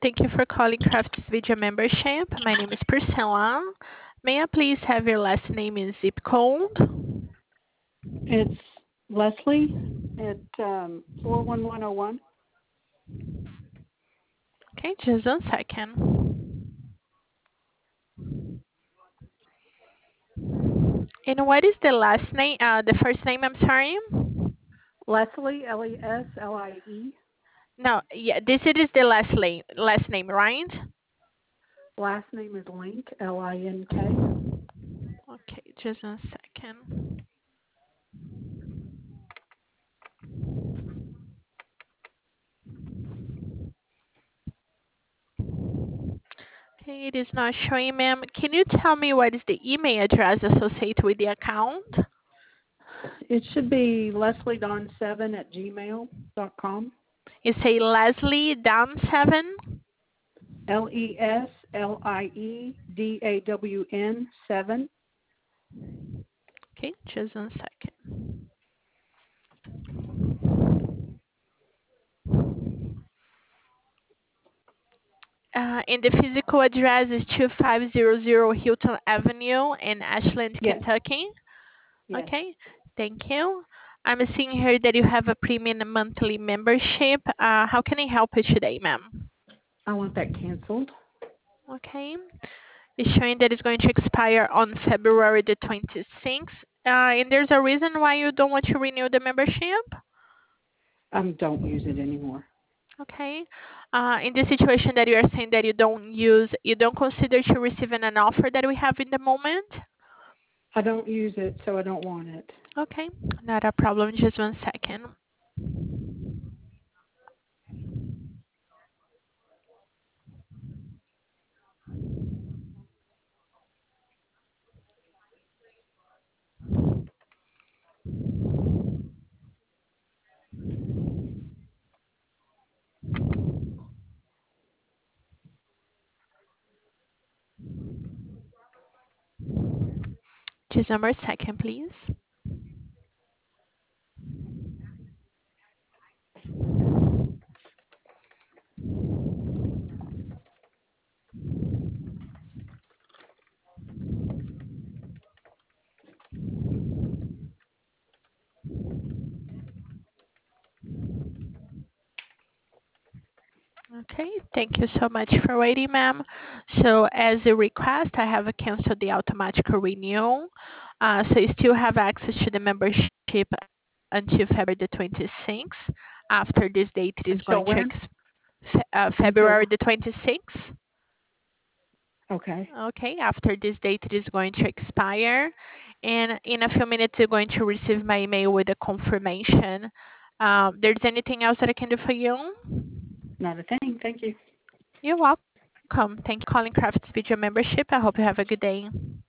Thank you for calling Crafts Video Membership. My name is Priscilla. May I please have your last name and zip code? It's Leslie at 41101. Okay, just 1 second. And what is the last name? The first name, I'm sorry? Leslie, Leslie. No, yeah, this it is the last name, right? Last name is Link, Link. Okay, just 1 second. Okay, it is not showing, ma'am. Can you tell me what is the email address associated with the account? It should be LeslieDawn7 at gmail.com. You say Leslie Dam7? LeslieDawn 7. Okay, just 1 second. And the physical address is 2500 Hilton Avenue in Ashland, Yes, Kentucky. yes. Okay, thank you. I'm seeing here that you have a premium monthly membership. How can I help you today, ma'am? I want that canceled. Okay, it's showing that it's going to expire on February the 26th. And there's a reason why you don't want to renew the membership? Don't use it anymore. Okay. In the situation that you are saying that you don't consider to receiving an offer that we have in the moment? I don't use it, so I don't want it. Okay, not a problem. Just 1 second. Just 1 second, please. Okay, thank you so much for waiting, ma'am. So as a request, I have canceled the automatic renewal. So you still have access to the membership until February the 26th. After this date, it is Until going to when? February Until, the 26th. okay. Okay, after this date, it is going to expire. And in a few minutes, you're going to receive my email with a confirmation. There's anything else that I can do for you? Not a thing. Thank you. You're welcome. Thank you for calling Crafts Video Membership. I hope you have a good day.